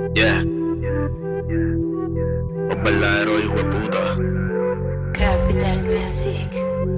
Yeah. Un verdadero hijo de puta. Capital Music.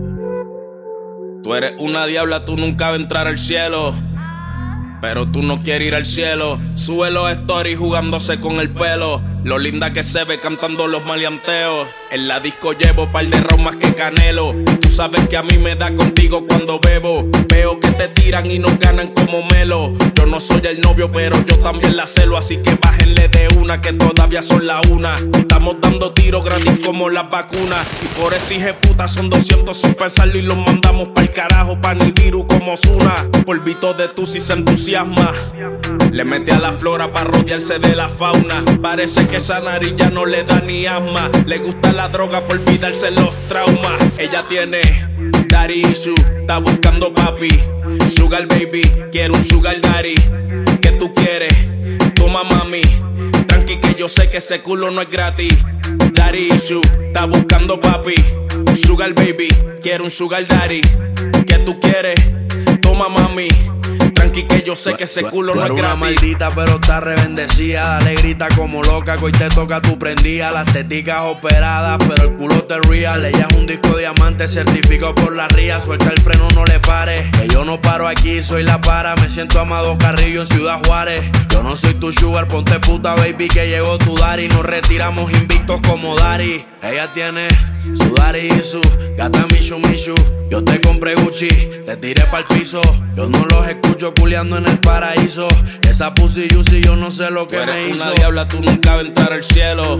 Tú eres una diabla, tú nunca vas a entrar al cielo. Pero tú no quieres ir al cielo. Sube los stories jugándose con el pelo. Lo linda que se ve cantando los maleanteos. En la disco llevo par de round más que Canelo. Y tú sabes que a mí me da contigo cuando bebo. Veo que te tiran y nos ganan como Melo. Yo no soy el novio, pero yo también la celo. Así que bájenle de una, que todavía son la una. Estamos dando tiros gratis como las vacunas. Y por ese hijeputa son 200 sin pensarlo. Y los mandamos pa'l carajo, pa' Nibiru como Zuna. Polvito de tu si se entusiasma. Le mete a la flora pa' rodearse de la fauna. Parece que esa nariz ya no le da ni asma. Le gusta la droga por olvidarse los traumas. Ella tiene daddy issue, está buscando papi. Sugar baby, quiero un sugar daddy. ¿Qué tú quieres? Toma mami. Tranqui que yo sé que ese culo no es gratis. Daddy issue, está buscando papi. Sugar baby, quiero un sugar daddy. ¿Qué tú quieres? Toma mami. Tranqui que yo sé que ese culo no es gratis. Una maldita pero está rebendecida. Dale grita como loca que hoy te toca tu prendida. Las teticas operadas pero el culo te real. Ella es un disco diamante certificado por la RIA. Suelta el freno, no le pares, que yo no paro aquí, soy la para. Me siento Amado Carrillo en Ciudad Juárez. Yo no soy tu sugar, ponte puta baby que llegó tu daddy. Nos retiramos invictos como Dari. Ella tiene su daddy y su gata Mishu Mishu. Yo te compré Gucci, te tiré pa'l piso. Yo no los escucho culeando en el paraíso. Esa pussy juicy yo no sé lo que me hizo. Una diabla, tú nunca vas a entrar al cielo.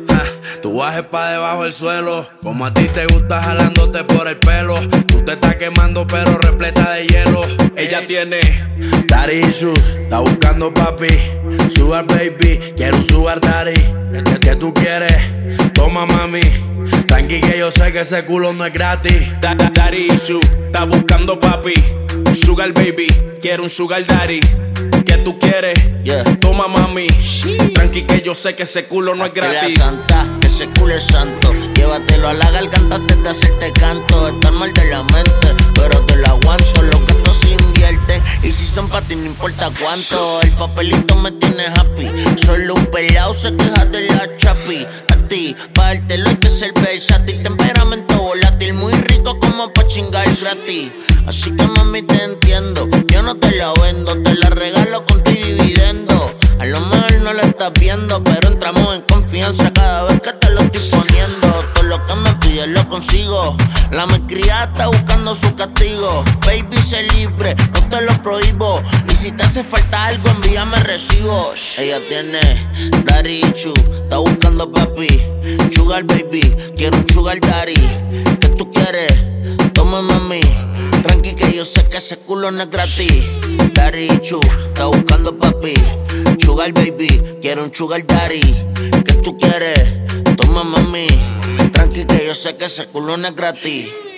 Tú bajes pa' debajo del suelo. Como a ti te gusta jalándote por el pelo. Tú te estás quemando pero repleta de hielo. Ella tiene daddy issues, está buscando papi. Sugar baby, quiero un sugar daddy. ¿Qué tú quieres? Toma mami. Tranqui que yo sé que ese culo no es gratis. Daddy issue, está buscando papi. Sugar baby, quiero un sugar daddy. ¿Qué tú quieres? Yeah. Toma mami. Tranqui que yo sé que ese culo no es gratis. La santa, que ese culo es santo. Llévatelo a la garganta antes de hacerte canto. Estar mal de la mente, pero te lo aguanto. Los gastos se invierten y si son pa' ti no importa cuánto. El papelito me tiene happy. Solo un pelao se queja de la chapi. A ti, pa' dártelo hay que ser versátil. Temperamento volátil, muy rico como pa' chingar gratis. Así que mami te entiendo, yo no te la vendo. Te la regalo con tu dividendo. A lo mejor no la estás viendo, pero entramos en confianza cada vez que te lo estoy poniendo. Todo lo que me pides lo consigo. La malcriada está buscando su castigo. Baby, sé libre, no te lo prohíbo. Y si te hace falta algo, envíame recibo. Ella tiene daddy issue, está buscando papi. Sugar baby, quiero un sugar daddy. ¿Qué tú quieres? Toma mami. Tranqui que yo sé que ese culo no es gratis. Daddy issue, está buscando papi. Sugar baby, quiero un sugar daddy. ¿Qué tú quieres? Toma mami. Tranqui que yo sé que ese culo no es gratis.